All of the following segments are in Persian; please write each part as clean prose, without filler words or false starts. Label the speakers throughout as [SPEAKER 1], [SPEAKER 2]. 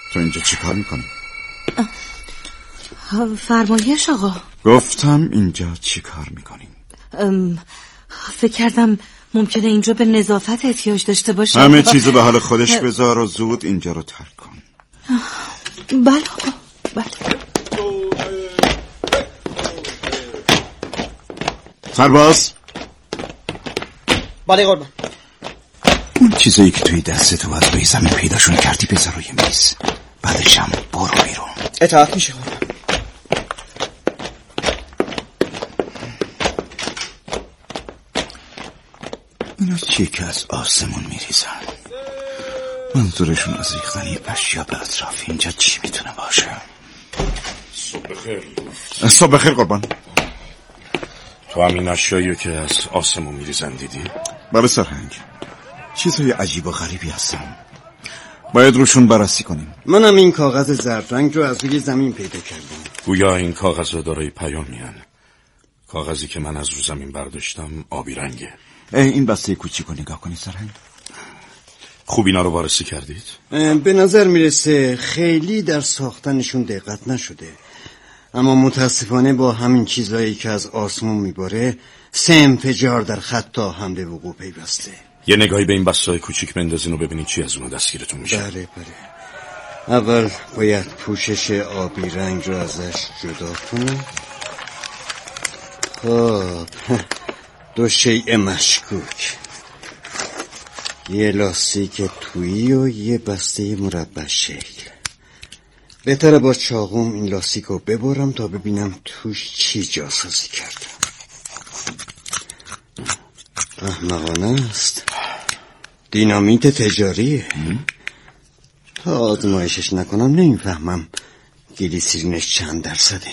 [SPEAKER 1] تو اینجا چی کار میکنی؟
[SPEAKER 2] فرمایش آقا.
[SPEAKER 1] گفتم اینجا چی کار میکنی؟
[SPEAKER 2] فکر کردم ممکنه اینجا به نظافت احتیاج داشته باشه.
[SPEAKER 1] همه چیزو به حال خودش بذار و زود اینجا رو ترک کن.
[SPEAKER 2] بله آقا بله.
[SPEAKER 1] سرباز.
[SPEAKER 3] بله قربان.
[SPEAKER 1] اون چیزایی که توی دستتو از روی زمین پیداشون کردی بذار روی میز، بعدش هم برو بیرون.
[SPEAKER 3] اطاعت میشه قربان.
[SPEAKER 1] اینا چیه که از آسمون میریزن؟ منظورشون از ریختن یه اشیا به اطراف اینجا چی میتونه باشه؟
[SPEAKER 4] صبح بخیر.
[SPEAKER 1] صبح بخیر قربان.
[SPEAKER 4] تو همین اشیایی که از آسمون میریزن دیدی؟
[SPEAKER 1] بله سرهنگ، چیزهای عجیب و غریبی هستن، باید روشون بررسی کنیم.
[SPEAKER 3] منم این کاغذ زرد رنگ رو از روی زمین پیدا کردم.
[SPEAKER 4] گویا این کاغذ دارای پیامیان. کاغذی که من از رو زمین برداشتم آبی رنگه.
[SPEAKER 1] این بسته کوچیکو نگاه کنید سرهنگ.
[SPEAKER 4] خوب اینا رو وارسی کردید؟
[SPEAKER 3] به نظر میرسه خیلی در ساختنشون دقت نشده، اما متاسفانه با همین چیزایی که از آسمون میباره 3 انفجار در خط آهن به وقوع پیوسته.
[SPEAKER 4] یه نگاهی به این بسته‌های کوچیک بندازین و ببینید چی از اونها دستگیرتون میشه.
[SPEAKER 3] بله. اول باید پوشش آبی رنگ رو ازش جدا کنم. خب 2 شیء مشکوک، یه لاستیک تویی و یه بسته مربع شکل. بهتره با چاقوم این لاستیک رو ببرم تا ببینم توش چی جاسازی کردم. احمقانه است، دینامیت تجاریه. تا آزمایشش نکنم نمیفهمم گلیسرینش چند درصده.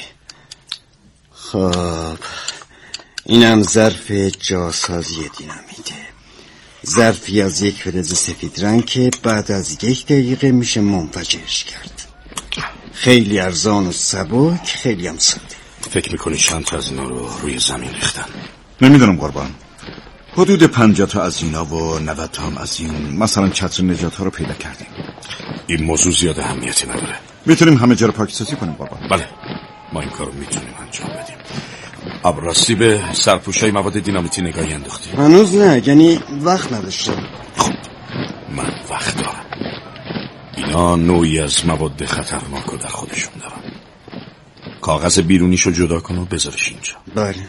[SPEAKER 3] خب اینم ظرف جاسازی دینامیته، ظرفی از یک فلز سفید رنگ که بعد از 1 دقیقه میشه منفجرش کرد. خیلی ارزان و سبک، خیلی هم ساده.
[SPEAKER 4] فکر میکنی چند تا از اینا رو روی زمین ریختن؟
[SPEAKER 1] نمیدونم قربان، حدود 50 تا از اینا و 90 تا هم از این مثلا چتر نجات ها رو پیدا کردیم.
[SPEAKER 4] این موضوع زیاد اهمیتی نداره.
[SPEAKER 1] میتونیم همه جا رو پاکسازی کنیم قربان.
[SPEAKER 4] بله ما این کار رو میتونیم انجام بدیم. راستی به سرپوشای مواد دینامیتی نگاهی انداختی؟
[SPEAKER 3] هنوز نه، یعنی وقت نداشتم.
[SPEAKER 4] خب من وقت دارم. اینا نوعی از مواد خطرناک رو در خودشون دارن. کاغذ بیرونیشو جدا کن و بذارش اینجا.
[SPEAKER 3] بله.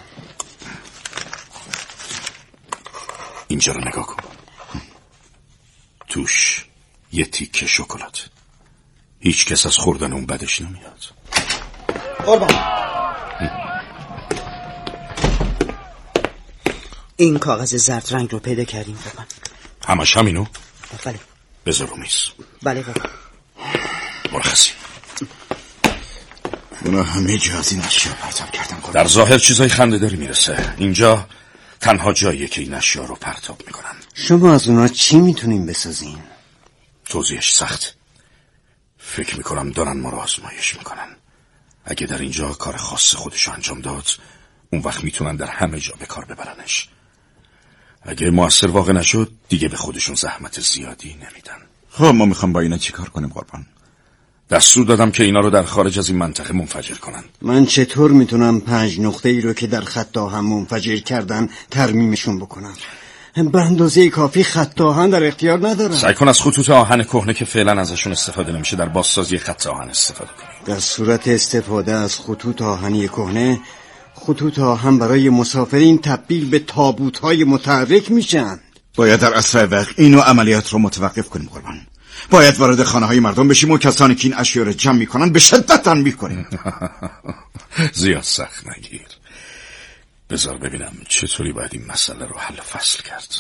[SPEAKER 4] اینجا رو نگاه کن. توش یه تیکه شکلات. هیچ کس از خوردن اون بدش نمیاد.
[SPEAKER 3] قربان این کاغذ زرد رنگ رو پیدا کردیم قربان.
[SPEAKER 4] همش همینو؟
[SPEAKER 3] بله.
[SPEAKER 4] بذار رو میز.
[SPEAKER 3] بله قربان.
[SPEAKER 4] مرخصی.
[SPEAKER 1] اونا همه جا از این اشیا پرتاب کردن قربان.
[SPEAKER 4] در ظاهر چیزای خنده‌داری میرسه. اینجا تنها جاییه که این اشیا رو پرتاب میکنن.
[SPEAKER 3] شما از اونا چی میتونین بسازین؟
[SPEAKER 4] توضیحش سخت. فکر میکنم دارن ما رو آزمایش میکنن. اگه در اینجا کار خاص خودشو انجام داد، اون وقت میتونن در همه جا به کار ببرنش. اگه موثر واقع نشد، دیگه به خودشون زحمت زیادی نمیدن.
[SPEAKER 1] خب ما میخوام با اینا چی کار کنیم قربان؟
[SPEAKER 4] دستور دادم که اینا رو در خارج از این منطقه منفجر کنن.
[SPEAKER 3] من چطور میتونم 5 نقطه ای رو که در خط آهن منفجر کردن ترمیمشون بکنم؟ به اندازه کافی خط آهن در اختیار ندارم.
[SPEAKER 4] سعی کن از خطوط آهن کهنه که فعلا ازشون استفاده نمیشه در بازسازی خط آهن استفاده کنی.
[SPEAKER 3] در صورت استفاده از خطوط آهنی کهنه، خطوط آهن برای مسافرین تبدیل به تابوت‌های متحرک میشن.
[SPEAKER 1] باید در اسرع وقت اینو عملیات رو متوقف کنیم قربان. باید وارد خانه‌های مردم بشیم و کسانی که این اشیا رو جمع میکنن به شدت تنبیه کنیم.
[SPEAKER 4] زیاد سخت نگیر. بذار ببینم چطوری باید این مسئله رو حل و فصل کرد.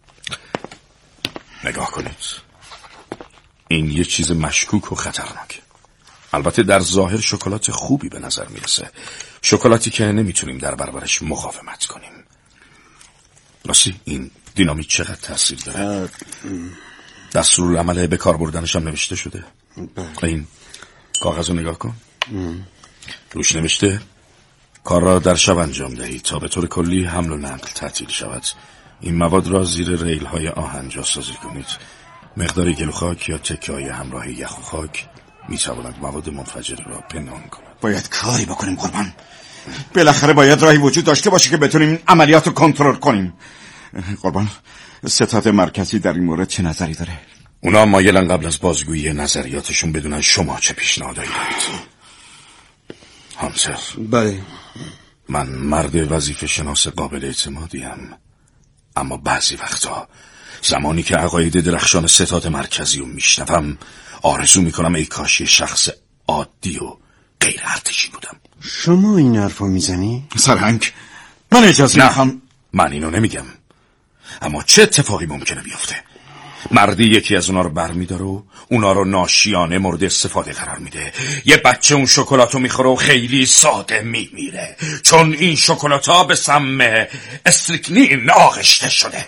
[SPEAKER 4] نگاه کنید. این یه چیز مشکوک و خطرناکه. البته در ظاهر شکلات خوبی به نظر میرسه. شکلاتی که نمیتونیم در برابرش مقاومت کنیم. راستی این دینامیت چقدر تاثیر داره؟ دستورالعمل به کار بردنش هم نوشته شده. این کاغذ رو نگاه کن. روش نوشته کار را در شب انجام دهید تا به طور کلی حمل و نقل تعطیل شود. این مواد را زیر ریل های آهن جاسازی کنید. مقدار گل و خاک یا تکه های همراه یخ و خاک میتواند مواد منفجره را پنهان کند.
[SPEAKER 1] باید کاری بکنیم قربان. بالاخره باید راهی وجود داشته باشه که بتونیم این عملیات رو کنترل کنیم. قربان، ستاد مرکزی در این مورد چه نظری داره؟
[SPEAKER 4] اونا مایلن قبل از بازگویی نظریاتشون بدونن شما چه پیشنهادایی دارید. هانتر.
[SPEAKER 3] بله.
[SPEAKER 4] من مرد وظیفه شناس قابل اعتمادیم، اما بعضی وقتا زمانی که عقاید درخشان ستاد مرکزی رو میشنوم آرزو میکنم ای کاش یه شخص عادی و غیر ارتشی بودم.
[SPEAKER 3] شما این حرفو میزنی؟
[SPEAKER 1] سرهنگ، من اجازه میخوام.
[SPEAKER 4] من اینو نمیگم، اما چه اتفاقی ممکنه بیفته؟ مردی یکی از اونا رو برمیداره و اونا رو ناشیانه مورد استفاده قرار میده. یه بچه اون شکلاتو میخوره و خیلی ساده میمیره، چون این شکلات‌ها به سم استریکنین آغشته شده.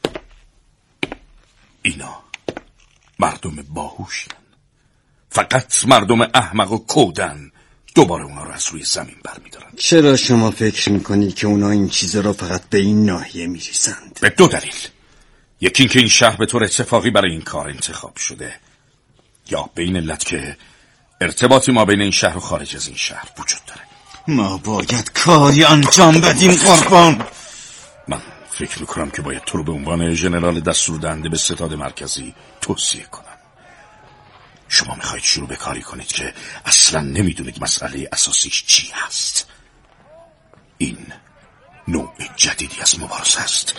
[SPEAKER 4] اینا مردم باهوشن، فقط مردم احمق و کودن دوباره اونا رو از روی زمین برمیدارن.
[SPEAKER 3] چرا شما فکر میکنید که اونا این چیزا رو فقط به این ناحیه میریزند؟
[SPEAKER 4] به دو دلیل. یکی این که این شهر به طور اتفاقی برای این کار انتخاب شده، یا به این علت که ارتباطی ما بین این شهر و خارج از این شهر وجود داره.
[SPEAKER 1] ما باید کاری انجام بدیم قربان.
[SPEAKER 4] من فکر میکنم که باید تو رو به عنوان ژنرال دستوردهنده به ستاد مرکزی توصیه کنم. شما میخواید شروع به کاری کنید که اصلا نمیدونید مسئله اساسیش چی هست. این نوع جدیدی از مبارزه است.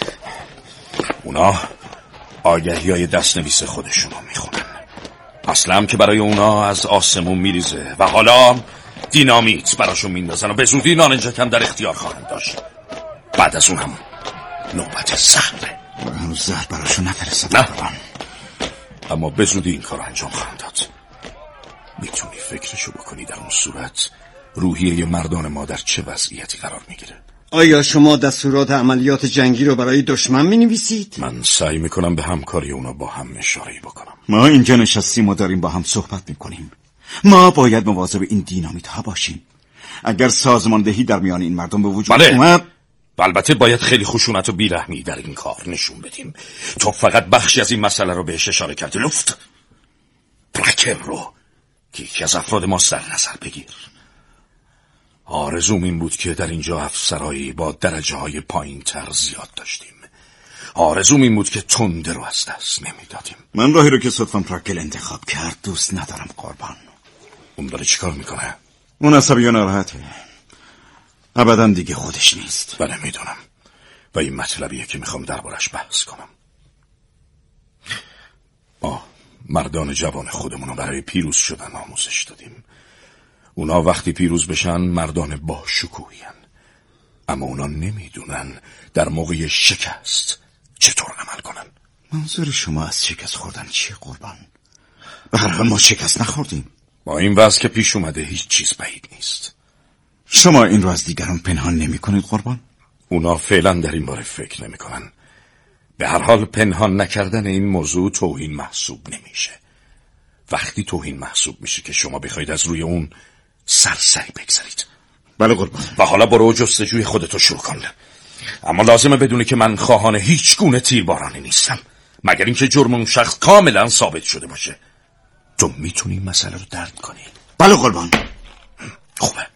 [SPEAKER 4] اونا آگهی‌های دستنویس خودشونو میخونن، اصلا هم که برای اونا از آسمون میریزه و حالا دینامیت براشون میندازن و به زودی نارنجکم در اختیار خواهند داشت. بعد از اون هم نوبت زهره.
[SPEAKER 1] هنوز زهر براشون نفرستادم.
[SPEAKER 4] نه، اما به زودی این کار انجام خواهند داد. میتونی فکرشو بکنی در اون صورت روحیه مردان ما در چه وضعیتی قرار میگیره؟
[SPEAKER 3] آیا شما دستورات عملیات جنگی رو برای دشمن مینویسید؟
[SPEAKER 4] من سعی میکنم به همکاری اونا با هم اشاره بکنم.
[SPEAKER 1] ما اینجا نشستیم و داریم با هم صحبت میکنیم. ما باید مواظب این دینامیت ها باشیم. اگر سازماندهی در میان این مردم به وجود اومد،
[SPEAKER 4] البته باید خیلی خشونت و بیرحمی در این کار نشون بدیم. تو فقط بخشی از این مسئله رو بهش اشاره کردی. لفت پرکر رو که یکی از افراد ما در نظر بگیر. آرزوم این بود که در اینجا افسرایی با درجه های پایین تر زیاد داشتیم. آرزوم این بود که تنده رو از دست نمیدادیم.
[SPEAKER 1] من راهی رو که صدفم پراکل انتخاب کرد دوست ندارم قربان.
[SPEAKER 4] اون داره چیکار میکنه؟
[SPEAKER 1] اون عصبی و ناراحته، ابدا دیگه خودش نیست.
[SPEAKER 4] بله میدونم و این مطلبیه که میخوام دربارش بحث کنم. مردان جوان خودمون رو برای پیروز شدن آموزش دادیم. اونا وقتی پیروز بشن مردان با شکوهین، اما اونا نمیدونن در موقع شکست چطور عمل کنن.
[SPEAKER 1] منظور شما از شکست خوردن چیه قربان؟ به هر حال ما شکست نخوردیم.
[SPEAKER 4] با این وضع که پیش اومده هیچ چیز بعید نیست.
[SPEAKER 1] شما این رو از دیگران پنهان نمی کنید قربان؟
[SPEAKER 4] اونا فعلا در این باره فکر نمی کنن. به هر حال پنهان نکردن این موضوع توهین محسوب نمیشه. وقتی توهین محسوب میشه که شما بخواید از روی اون سرسری بگذارید.
[SPEAKER 1] بله قربان.
[SPEAKER 4] و حالا برو جستجوی خودتو شروع کن، اما لازمه بدونی که من خواهان هیچ گونه تیربارانی نیستم مگر اینکه جرم اون شخص کاملا ثابت شده باشه. تو میتونی مسئله رو درک کنی؟
[SPEAKER 1] بله قربان.
[SPEAKER 4] خوبه.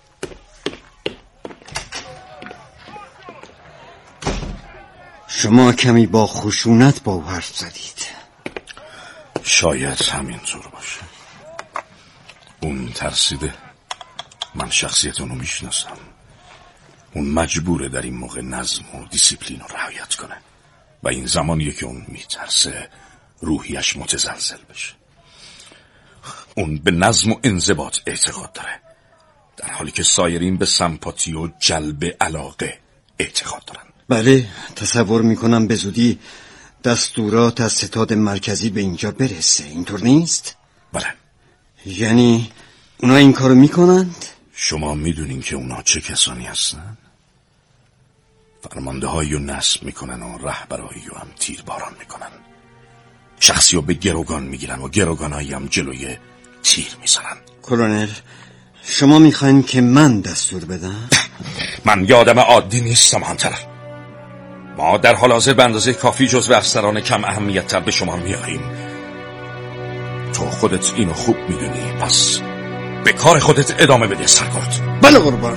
[SPEAKER 3] شما کمی با خشونت با حرف زدید.
[SPEAKER 4] شاید همینطور باشه. اون ترسیده، من شخصیت اونو میشناسم. اون مجبوره در این موقع نظم و دیسیپلین رو رعایت کنه و این زمانیه که اون میترسه روحیش متزلزل بشه. اون به نظم و انضباط اعتقاد داره، در حالی که سایرین به سمپاتی و جلب علاقه اعتقاد دارن.
[SPEAKER 3] بله، تصور میکنم به زودی دستورات از ستاد مرکزی به اینجا برسه، اینطور نیست؟
[SPEAKER 4] بله.
[SPEAKER 3] یعنی اونا این کارو میکنند؟
[SPEAKER 4] شما میدونین که اونا چه کسانی هستن؟ فرمانده هایی رو نصب میکنن و رهبرایی رو هم تیرباران میکنن. شخصی رو به گروگان میگیرن و گروگانایی هم جلوی تیر میزنن.
[SPEAKER 3] کلونل، شما میخواین که من دستور بدم؟
[SPEAKER 4] من یه آدم عادی نیستم هانتر. ما در حال حاضر به اندازه کافی جزو افسران کم اهمیت تر به شما میاییم. تو خودت اینو خوب میدونی، پس به کار خودت ادامه بده سرکارد.
[SPEAKER 3] بله قربان.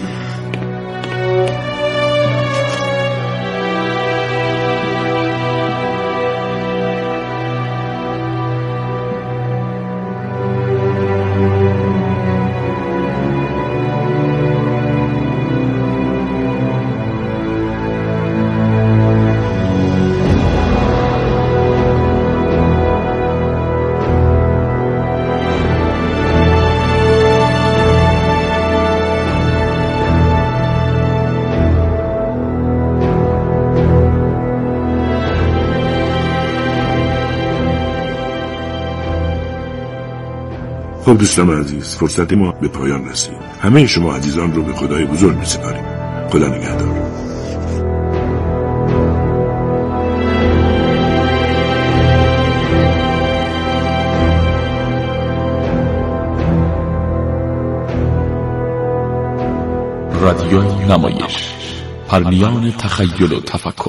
[SPEAKER 5] خب دوستان عزیز، فرصت ما به پایان رسید. همه شما عزیزان رو به خدای بزرگ می‌سپاریم. خدا نگهدار.
[SPEAKER 6] رادیوی نمایش، پرمیان تخیل و تفکر.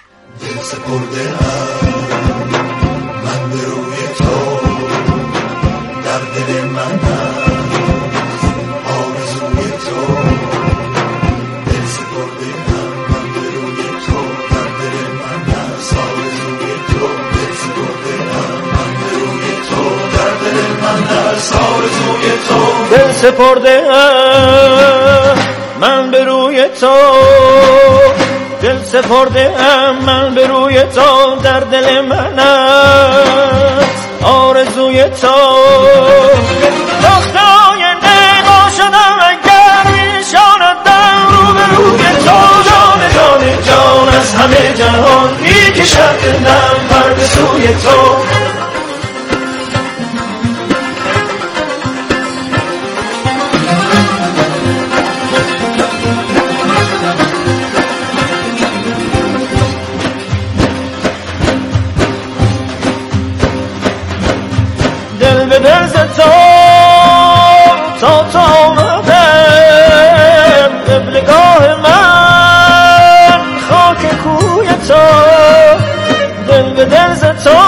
[SPEAKER 7] دل سپرده من به روی تو، دل سپرده من به روی تو، در دل من است آرزوی تو. تختای نگاه شدم اگر میشاندم رو به روی تو، جان جان جان از همه جهان میکشد دلم پر به سوی تو. تا آمدم قبلگاه من خاک کوی تو، دل به دل ز تو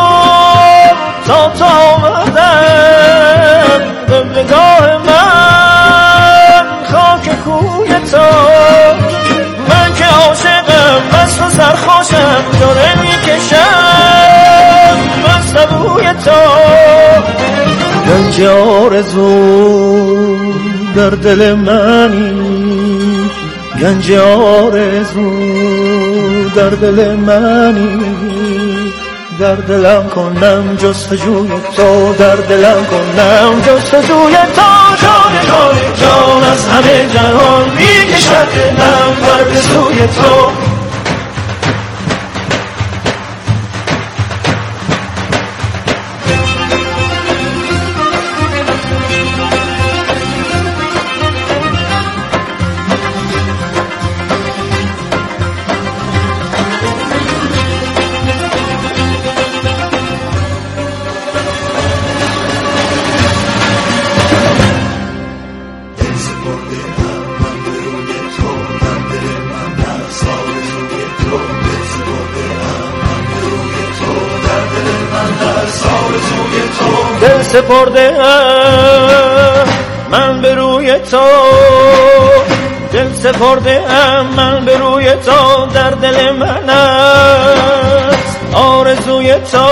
[SPEAKER 7] تا آمدم قبلگاه من خاک کوی تو. من که عاشقم مست و سرخوشم، داره میکشم مست بوی تو. گنج آرزو در دل منی، گنج آرزو در دل منی، در دلم کنم جستجوی تو، در دلم کنم جستجوی تو. جان جان جان از همه جهان میکشد دلم پر به سوی تو. دل سپرده من به روی تو، دل سپرده من به روی تو، در دل من است آرزوی تو.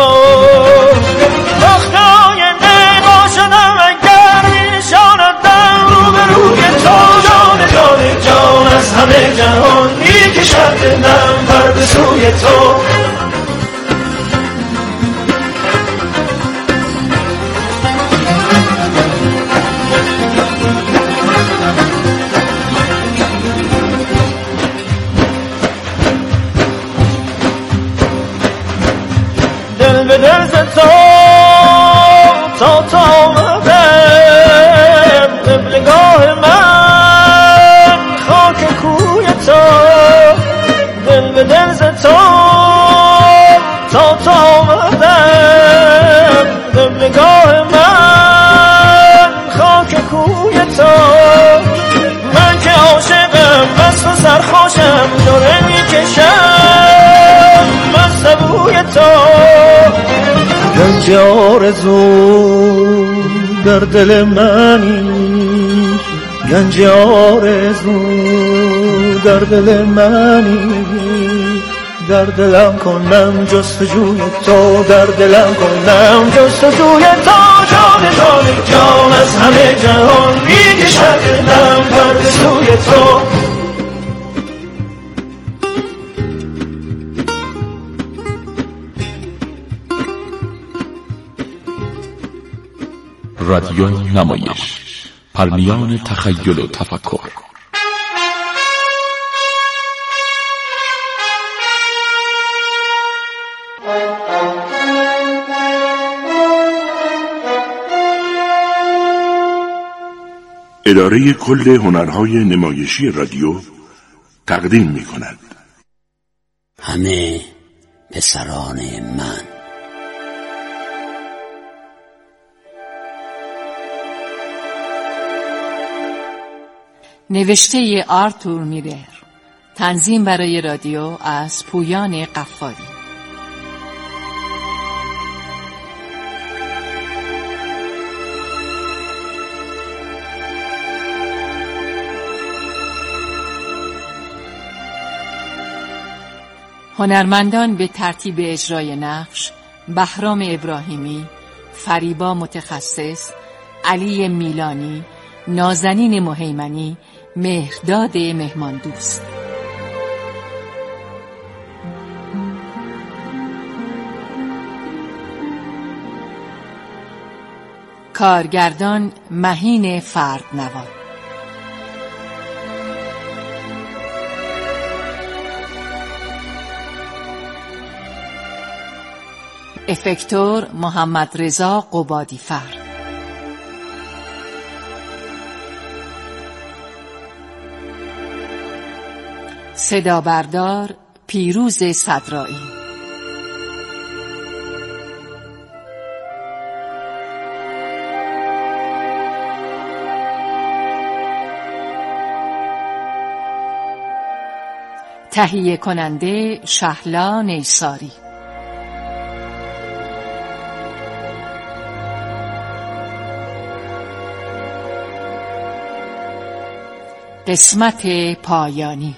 [SPEAKER 7] تختای نگاه شدم اگر میشاندم رو به روی تو، جان جان جان از همه جهان میکشد دلم پر به سوی تو. دل به دل ز تو تا آمدم قبلگاه من خاک کوی تو، دل به دل ز تو تا آمدم قبلگاه من خاک کوی تو. من که عاشقم مست و سرخوشم، داره میکشم مست بوی تو. گنج آرزو در دل منی، گنج آرزو در دل منی، در دلم کنم جستجوی تو، در دلم کنم جستجوی تو، جان جان جان از همه جهان میکشد دلم پرده سوی تو.
[SPEAKER 6] رادیوی نمایش، پرمیان تخیل و تفکر.
[SPEAKER 5] اداره کل هنرهای نمایشی رادیو تقدیم می کند
[SPEAKER 8] همه پسران من.
[SPEAKER 9] نوشته آرتور میلر، تنظیم برای رادیو از پویان قفاری. هنرمندان به ترتیب اجرای نقش: بهرام ابراهیمی، فریبا متخصص، علی میلانی، نازنین مهیمنی، مهرداد مهمان دوست. کارگردان مهین فردنوا. افکتور محمد رضا قبادیفر. صدا بردار پیروز صدرایی. تهیه کننده شهلا نیساری. قسمت پایانی.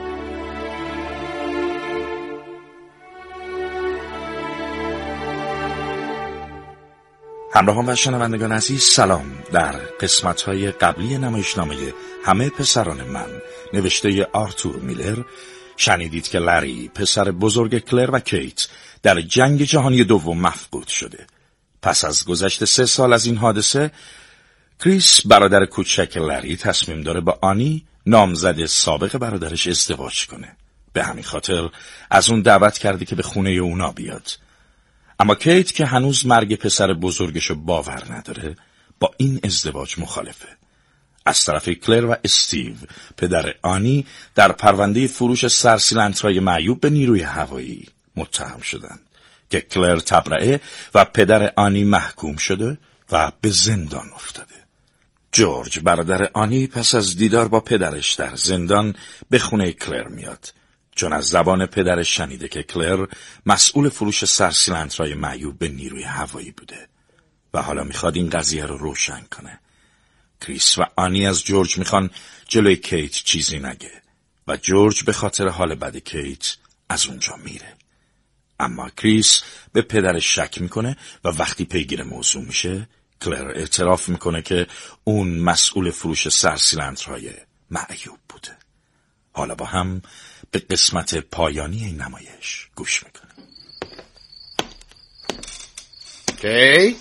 [SPEAKER 4] همراهان و شنوندگان عزیز، سلام. در قسمت‌های قبلی نمایشنامه همه پسران من، نوشته آرتور میلر، شنیدید که لری، پسر بزرگ کلر و کیت، در جنگ جهانی دوم مفقود شده. پس از گذشت 3 سال از این حادثه، کریس، برادر کوچک لری، تصمیم داره با آنی، نامزد سابق برادرش، ازدواج کنه. به همین خاطر از اون دعوت کرده که به خونه اونا بیاد. اما کیت که هنوز مرگ پسر بزرگشو باور نداره، با این ازدواج مخالفه. از طرف کلر و استیو، پدر آنی، در پرونده فروش سرسیلندرهای معیوب به نیروی هوایی متهم شدن که کلر تبرئه و پدر آنی محکوم شده و به زندان افتاده. جورج، برادر آنی، پس از دیدار با پدرش در زندان به خونه کلر میاد، چون از زبان پدرش شنیده که کلر مسئول فروش سرسیلندرهای معیوب به نیروی هوایی بوده و حالا میخواد این قضیه رو روشن کنه. کریس و آنی از جورج میخوان جلوی کیت چیزی نگه و جورج به خاطر حال بد کیت از اونجا میره. اما کریس به پدرش شک میکنه و وقتی پیگیر موضوع میشه، کلر اعتراف میکنه که اون مسئول فروش سرسیلندرهای معیوب بوده. حالا با هم به قسمت پایانی این نمایش گوش میکنیم.
[SPEAKER 3] کیت،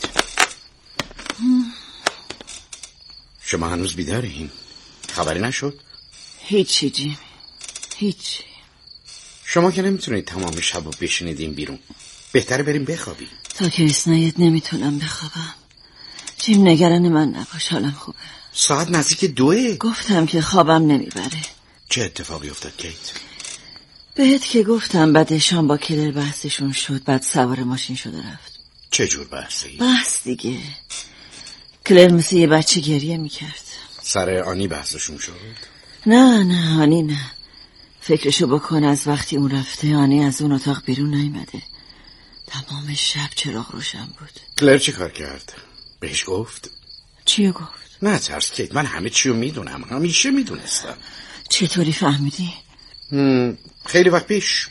[SPEAKER 3] شما هنوز بیدارین؟ خبری نشد؟
[SPEAKER 2] هیچی جیم، هیچی.
[SPEAKER 3] شما که نمیتونید تمام شب رو بشینید این بیرون. بهتره بریم بخوابیم.
[SPEAKER 2] تا که اسنایت نمیتونم بخوابم. جیم، نگران من نباش، حالم خوبه.
[SPEAKER 3] ساعت نزدیک 2.
[SPEAKER 2] گفتم که خوابم نمیبره.
[SPEAKER 3] چه اتفاقی افتاد کیت؟
[SPEAKER 2] بهت که گفتم بعد شام با کلر بحثشون شد، بعد سوار ماشین شده رفت.
[SPEAKER 3] چه جور بحثی؟
[SPEAKER 2] بحث دیگه. کلر مثل یه بچه گریه میکرد.
[SPEAKER 3] سر آنی بحثشون شد؟
[SPEAKER 2] نه آنی نه. فکرشو بکن، از وقتی اون رفته آنی از اون اتاق بیرون نیامده. تمام شب چراغ روشن بود.
[SPEAKER 3] کلر چی کار کرد؟ بهش گفت؟
[SPEAKER 2] چیو گفت؟
[SPEAKER 4] نه ترس کیت، من همه چیو میدونم، همیشه میدونستم.
[SPEAKER 2] چطوری فهمیدی؟
[SPEAKER 4] خیلی وقت پیش.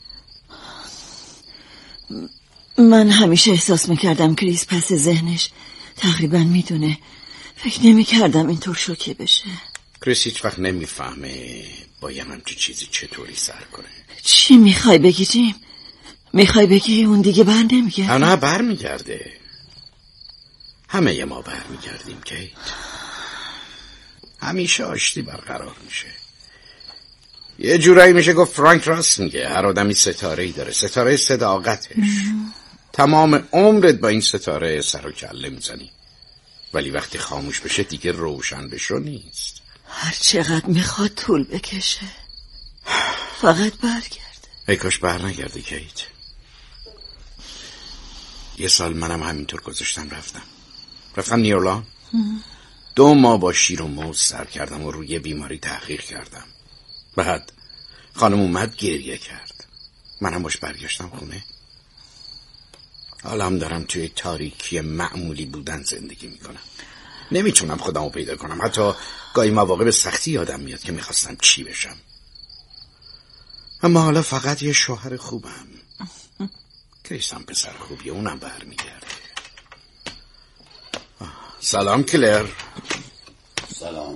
[SPEAKER 2] من همیشه احساس میکردم کریس پس ذهنش تقریبا میدونه. فکر نمیکردم اینطور شوکه بشه.
[SPEAKER 4] کریس هیچ وقت نمیفهمه باید همچی چیزی چطوری سر کنه.
[SPEAKER 2] چی میخوای بگی جیم؟ میخوای بگی اون دیگه بر نمیگرده؟
[SPEAKER 4] نه بر میگرده. همه ما بر میگردیم کیت. همیشه آشتی برقرار میشه. یه جورایی میشه گفت فرانک راست میگه، هر آدمی ستاره‌ای داره، ستاره صداقتش. تمام عمرت با این ستاره سر و کله میزنی، ولی وقتی خاموش بشه دیگه روشن بشو نیست.
[SPEAKER 2] هر چقدر میخواد طول بکشه فقط برگرده.
[SPEAKER 4] ای کاش بر نگرده کیت. یه سال منم همینطور گذاشتم رفتم نیورلان. 2 ماه با شیر و موز سر کردم و روی بیماری تحقیق کردم. بعد خانم اومد گریه کرد، منم باش برگشتم خونه. حالا دارم توی تاریکی معمولی بودن زندگی میکنم. نمیتونم خودمو پیدا کنم. حتی گاهی مواقع به سختی یادم میاد که میخواستم چی بشم. اما حالا فقط یه شوهر خوبم. کریسم پسر خوبیه، اونم برمیگرده. سلام کلر.
[SPEAKER 8] سلام.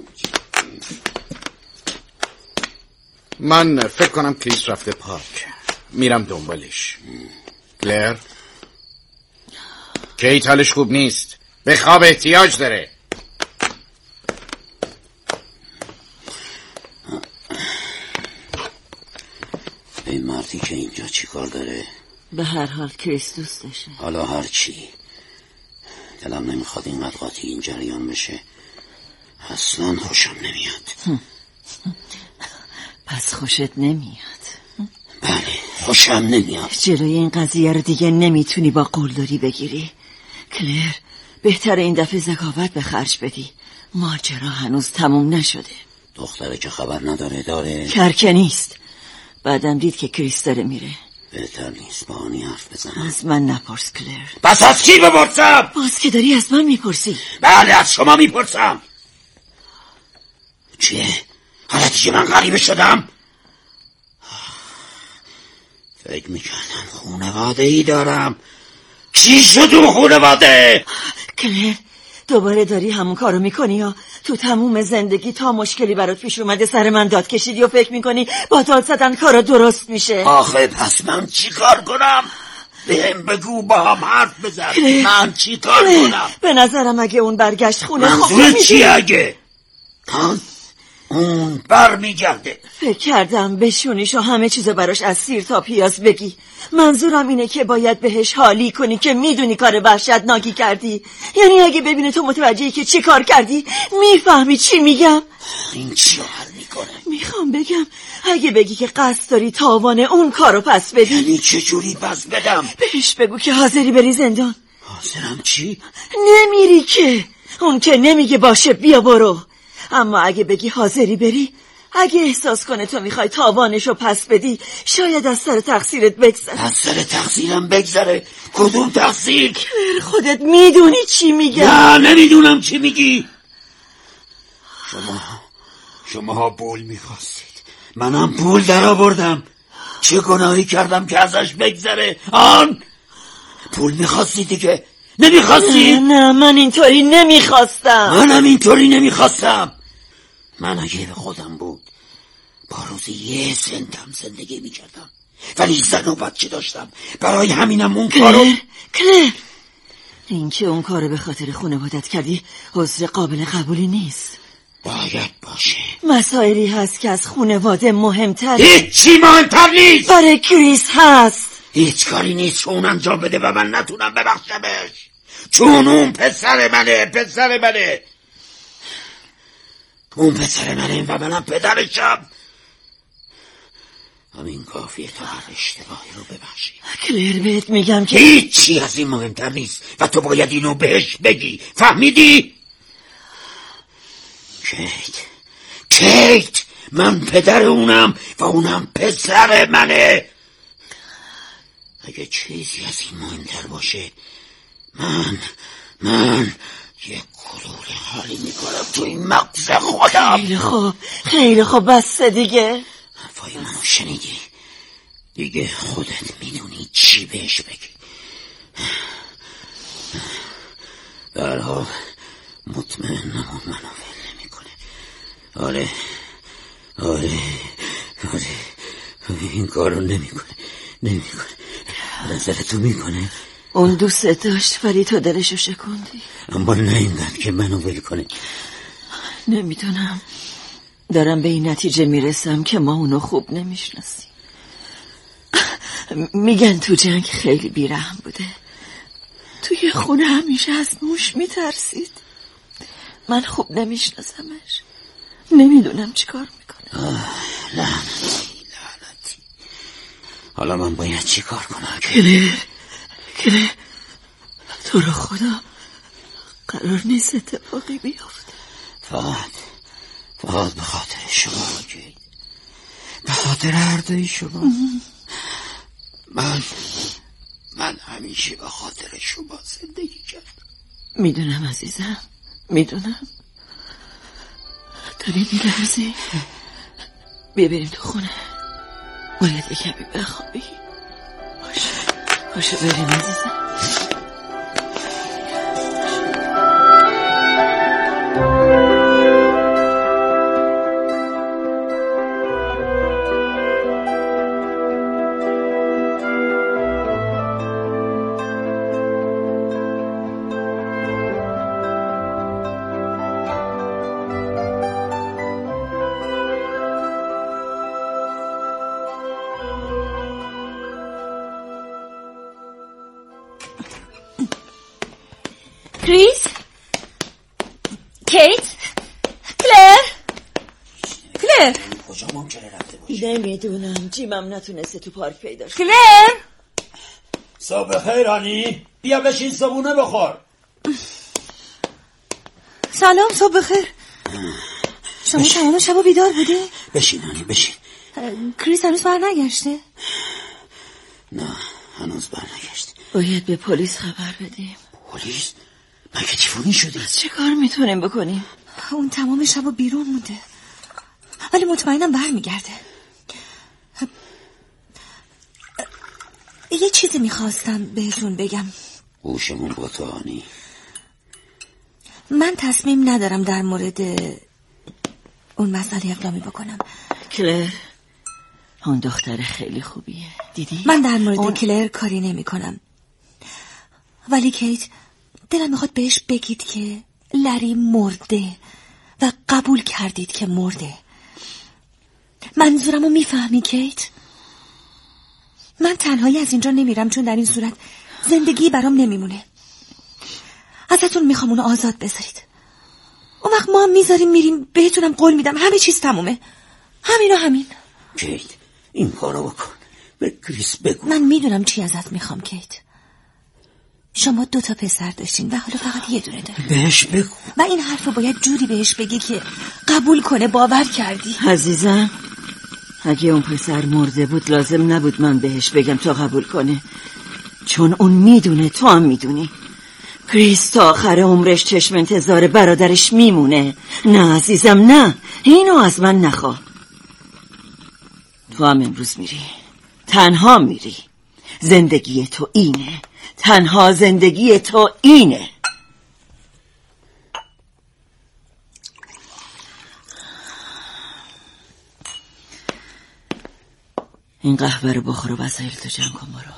[SPEAKER 4] من فکر کنم کریس رفته پارک، میرم دنبالش. کلر، کیت حالش خوب نیست، به خواب احتیاج داره.
[SPEAKER 8] این مردی که اینجا چی کار داره؟
[SPEAKER 2] به هر حال کریس دوستشه.
[SPEAKER 8] حالا هر چی، دلم نمیخواد اینقدر قاطی این جریان بشه. اصلا خوشم نمیاد.
[SPEAKER 2] پس خوشت نمیاد؟
[SPEAKER 8] بله خوشم نمیاد.
[SPEAKER 2] جلوی این قضیه رو دیگه نمیتونی با قلدری بگیری. کلر، بهتره این دفعه ذکاوت به خرج بدی. ماجرا هنوز تموم نشده.
[SPEAKER 8] دختره که خبر نداره داره؟
[SPEAKER 2] کرکه نیست. بعدم دید که کریس داره میره.
[SPEAKER 8] بهتر نیست با آنی حرف بزنم.
[SPEAKER 2] از من نپرس کلر.
[SPEAKER 8] پس از کی بپرسم؟
[SPEAKER 2] باز که داری از من میپرسی.
[SPEAKER 8] بله از شما میپرسم. چیه؟ حالتی که من غریبه شدم؟ فکر میکردم خونواده ای دارم. چی شد اون خونواده؟
[SPEAKER 2] کلر، دوباره داری همون کارو میکنی یا تو تموم زندگی تا مشکلی برات پیش اومده سر من داد کشیدی و فکر میکنی با داد زدن کارا درست میشه؟
[SPEAKER 8] آخه پس من چی کار کنم؟ بهم بگو با هم حرف بزن. من چی کار کنم؟
[SPEAKER 2] به نظرم اگه اون برگشت خونه
[SPEAKER 8] منظور چی اگه؟ اون بر میگرده.
[SPEAKER 2] فکر کردم بشونیش و همه چیزو براش از سیر تا پیاز بگی. منظورم اینه که باید بهش حالی کنی که میدونی کار وحشتناکی کردی. یعنی اگه ببینه تو متوجهی که چی کار کردی میفهمی چی میگم.
[SPEAKER 8] این چی حل میکنه؟
[SPEAKER 2] میخوام بگم اگه بگی که قصد داری تاوان اون کارو پس بدی.
[SPEAKER 8] یعنی چجوری پس بدم؟
[SPEAKER 2] بهش بگو که حاضری بری زندان.
[SPEAKER 8] حاضرم چی؟
[SPEAKER 2] نمیری که. اون که نمیگه باشه بیا برو. اما اگه بگی حاضری بری، اگه احساس کنه تو میخوای تاوانشو پس بدی، شاید از سر تقصیرت بگذره.
[SPEAKER 8] از سر تقصیرم بگذره؟ کدوم تقصیر؟
[SPEAKER 2] خودت میدونی چی میگم.
[SPEAKER 8] نه نمیدونم چی میگی. شما پول میخواستید، منم پول در آوردم. چه گناهی کردم که ازش بگذره؟ آن پول میخواستی دیگه. نمیخواستی؟
[SPEAKER 2] نه من اینطوری نمیخواستم.
[SPEAKER 8] منم اینطوری نمیخواستم. من اگه به خودم بود با روزی 1 سنتم زندگی میکردم، ولی زن و بچه داشتم. برای همینم اون کارو.
[SPEAKER 2] کلر، این که اون کارو به خاطر خانوادت کردی عذر قابل قبولی نیست.
[SPEAKER 8] باید باشه.
[SPEAKER 2] مسائلی هست که از خانواده مهمتر.
[SPEAKER 8] هیچی مهمتر نیست.
[SPEAKER 2] برای کریس هست.
[SPEAKER 8] هیچ کاری نیست که اون انجام بده و من نتونم ببخشمش، چون اون پسر منه. اون پسر منه و منم پدرشم. همین کافیه تا هر اشتباهی رو ببخشی.
[SPEAKER 2] کلر بهت میگم که
[SPEAKER 8] هیچی از این مهمتر نیست و تو باید اینو بهش بگی. فهمیدی؟ کیت من پدر اونم و اونم پسر منه. اگه چیزی از این مهمتر باشه من یه کلوله حالی میکنم تو این مغز خودم.
[SPEAKER 2] خیلی خوب بسته دیگه.
[SPEAKER 8] حرفای منو شنیدی؟ دیگه خودت میدونی چی بهش بگی. در حال مطمئنم منو ول نمیکنه. آره این کارو نمیکنه. نظر تو میکنه؟
[SPEAKER 2] اون دوست داشت ولی تو دلشو شکوندی.
[SPEAKER 8] اما نه اینقدر که منو ول کنه.
[SPEAKER 2] نمیدونم، دارم به این نتیجه میرسم که ما اونو خوب نمیشناسیم. میگن تو جنگ خیلی بیرحم بوده، توی خونه همیشه از موش میترسید. من خوب نمیشناسمش، نمیدونم چی کار میکنه.
[SPEAKER 8] لعنتی. حالا من باید چی کار کنم؟
[SPEAKER 2] کله تو رو خدا قرار نیست اتفاقی بیافته.
[SPEAKER 8] فقط به خاطر شما جید، به خاطر هر دوی شما. من همیشه به خاطر شما زندگی کردم.
[SPEAKER 2] میدونم عزیزم، میدونم. داری میلرزی؟ بیا بریم تو خونه، باید یه کمی بخوابی. باشه بریم عزیزم.
[SPEAKER 10] کریس؟ کیت؟ کلر؟
[SPEAKER 8] کجا ممکنه رفته باشه؟
[SPEAKER 2] نمیدونم، جیمم نتونسته تو پارک پیداش.
[SPEAKER 10] کلر؟
[SPEAKER 8] صبح خیر هانی، بیا بشین صبونه بخور.
[SPEAKER 10] سلام، صبح خیر. شما تمام شبا بیدار بودی؟
[SPEAKER 8] بشین هانی بشین.
[SPEAKER 10] کریس هنوز برنگشته؟
[SPEAKER 8] نه هنوز برنگشته.
[SPEAKER 2] باید به پلیس خبر بدیم.
[SPEAKER 8] پلیس؟ مگه دیوونه شدی؟
[SPEAKER 2] چه کار میتونیم بکنیم؟
[SPEAKER 10] اون تمام شبا بیرون مونده، ولی مطمئنم برمیگرده. یه چیزی میخواستم بهتون بگم.
[SPEAKER 8] گوشمون با تو هانی.
[SPEAKER 10] من تصمیم ندارم در مورد اون مسئله اقدامی بکنم.
[SPEAKER 2] کلر اون دختر خیلی خوبیه، دیدی؟
[SPEAKER 10] من در مورد کلر کاری نمی کنم، ولی کیت دلم میخواد بهش بگید که لری مرده و قبول کردید که مرده. منظورمو میفهمی کیت؟ من تنهایی از اینجا نمیرم، چون در این صورت زندگی برام نمیمونه. ازتون میخوام اونو آزاد بذارید. اون وقت ما هم میذاریم میریم، بهتونم قول میدم همه چیز تمومه. همین.
[SPEAKER 8] کیت این کارو بکن، به کریس بگو.
[SPEAKER 10] من میدونم چی ازت میخوام کیت. شما 2 پسر داشتین و حالا فقط یه دونه داری.
[SPEAKER 8] بهش بگو.
[SPEAKER 10] و این حرفو باید جوری بهش بگی که قبول کنه. باور کردی؟
[SPEAKER 2] عزیزم اگه اون پسر مرده بود لازم نبود من بهش بگم تا قبول کنه، چون اون میدونه، تو هم میدونی. کریس تا آخر عمرش چشم انتظار برادرش میمونه. نه عزیزم نه، اینو از من نخواه. تو هم امروز میری، تنها میری. زندگی تو اینه، تنها زندگی تو اینه. این قهوه رو بخور و وسایل تو جمع کن برو.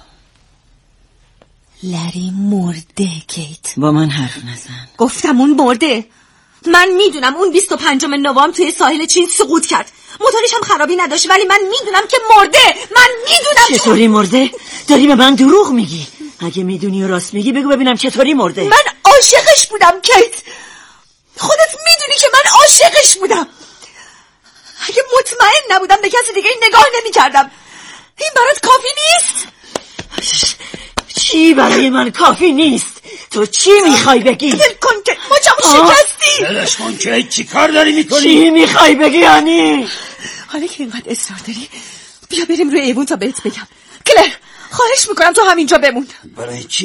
[SPEAKER 10] لری مرده کیت.
[SPEAKER 2] با من حرف نزن.
[SPEAKER 10] گفتم اون مرده. من میدونم اون 25 نوامبر توی ساحل چین سقوط کرد. موتورش هم خرابی نداشت، ولی من میدونم که مرده. من میدونم.
[SPEAKER 2] چطوری مرده؟ داری به من دروغ میگی. اگه میدونی و راست میگی بگو ببینم چطوری مرده.
[SPEAKER 10] من عاشقش بودم کیت. خودت میدونی که من عاشقش بودم. اگه مطمئن نبودم به کسی دیگه نگاه نمی‌کردم. این برات کافی نیست؟
[SPEAKER 2] چی برای من کافی نیست؟ تو چی میخوای بگی؟
[SPEAKER 10] دل کن که مچمو شکستی.
[SPEAKER 8] دلش کن که چی کار داری میکنی؟
[SPEAKER 2] چی میخوای بگی یعنی؟
[SPEAKER 10] حالا که اینقدر اصرار داری بیا بریم روی ایوون تا بهت بگم. کلر خواهش میکنم تو همینجا بمون.
[SPEAKER 8] برای چی؟